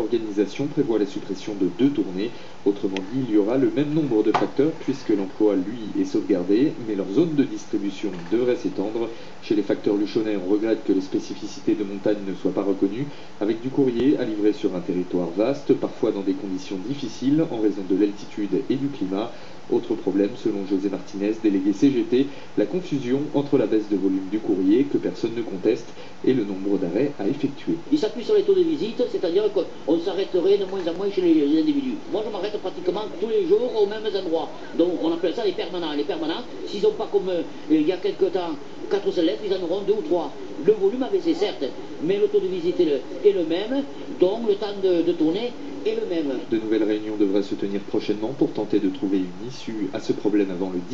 réorganisation prévoit la suppression de 2 tournées. Autrement dit, il y aura le même nombre de facteurs puisque l'emploi, lui, est sauvegardé, mais leur zone de distribution devrait s'étendre. Chez les facteurs luchonnais, on regrette que les spécificités de montagne ne soient pas reconnues, avec du courrier à livrer sur un territoire vaste, parfois dans des conditions difficiles en raison de l'altitude et du climat. Autre problème, selon José Martinez, délégué CGT, la confusion entre la baisse de volume du courrier, que personne ne conteste, et le nombre d'arrêts à effectuer. Il s'appuie sur les taux de visite, c'est-à-dire qu'on s'arrêterait de moins en moins chez les individus. Moi, je m'arrête pratiquement tous les jours aux mêmes endroits. Donc, on appelle ça les permanents. Les permanents, s'ils n'ont pas comme il y a quelques temps 4 ou 5 lettres, ils en auront 2 ou 3. Le volume a baissé, certes, mais le taux de visite est le même, donc le temps de tourner est le même. De nouvelles réunions devraient se tenir prochainement pour tenter de trouver une issue à ce problème avant le 10